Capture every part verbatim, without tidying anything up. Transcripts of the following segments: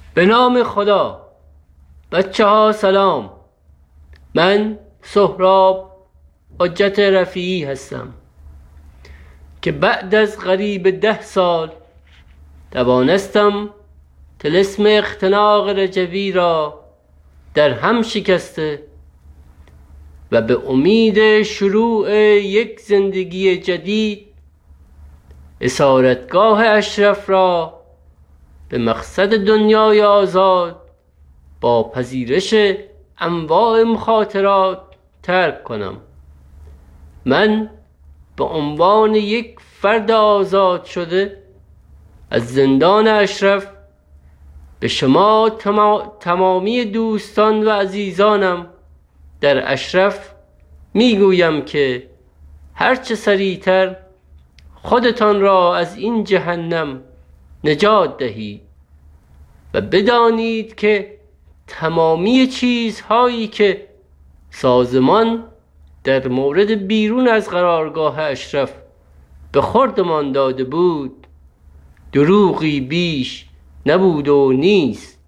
به نام خدا. بچه ها سلام. من سهراب حجت رفیعی هستم که بعد از قریب ده سال توانستم طلسم اختناق رجوی را در هم شکسته و به امید شروع یک زندگی جدید اسارتگاه اشرف را به مقصد دنیای آزاد با پذیرش انواع مخاطرات ترک کنم. من به عنوان یک فرد آزاد شده از زندان اشرف به شما تمامی دوستان و عزیزانم در اشرف میگویم که هرچه سریعتر خودتان را از این جهنم نجات دهید و بدانید که تمامی چیزهایی که سازمان در مورد بیرون از قرارگاه اشرف به خردمان داده بود دروغی بیش نبود و نیست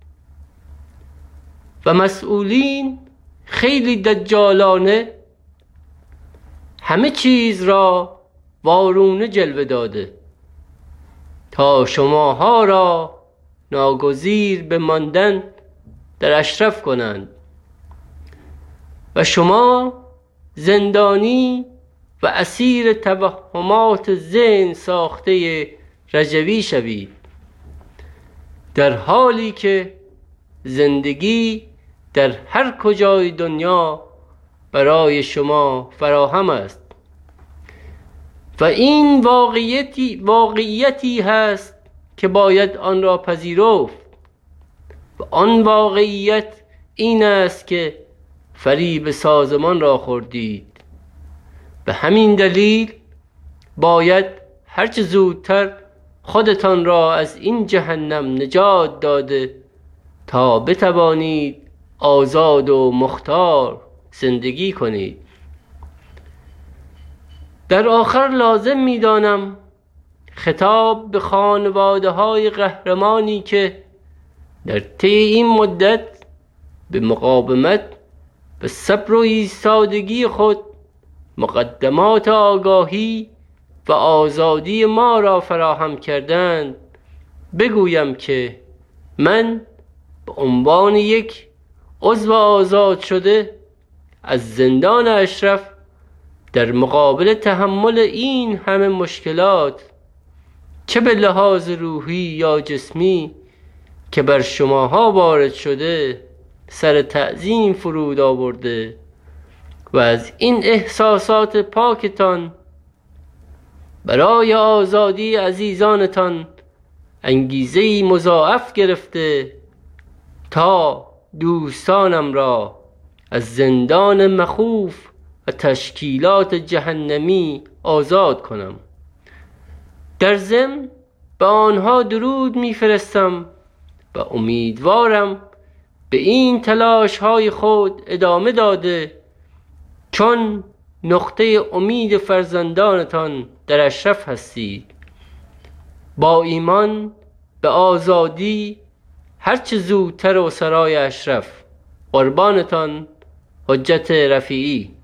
و مسئولین خیلی دجالانه همه چیز را وارونه جلوه داده تا شماها را ناگزیر به ماندن در اشرف کنند و شما زندانی و اسیر توهمات ذهن ساخته رجوی شوید، در حالی که زندگی در هر کجای دنیا برای شما فراهم است و این واقعیتی واقعیتی هست که باید آن را پذیرفت و آن واقعیت این است که فریب سازمان را خوردید. به همین دلیل باید هرچه زودتر خودتان را از این جهنم نجات داده تا بتوانید آزاد و مختار زندگی کنید. در آخر لازم می‌دانم خطاب به خانواده های قهرمانی که در طی این مدت به مقاومت و صبر و ایستادگی خود مقدمات آگاهی و آزادی ما را فراهم کردند بگویم که من به عنوان یک عضو آزاد شده از زندان اشرف در مقابل تحمل این همه مشکلات چه به لحاظ روحی یا جسمی که بر شماها وارد شده سر تعظیم فرود آورده و از این احساسات پاکتان برای آزادی عزیزانتان انگیزه‌ای مضاعف گرفته تا دوستانم را از زندان مخوف و تشکیلات جهنمی آزاد کنم. در ضمن به آنها درود میفرستم و امیدوارم به این تلاش های خود ادامه داده چون نقطه امید فرزندانتان در اشرف هستید. با ایمان به آزادی هرچه زودتر و سرای اشرف. قربانتان حجت رفیعی.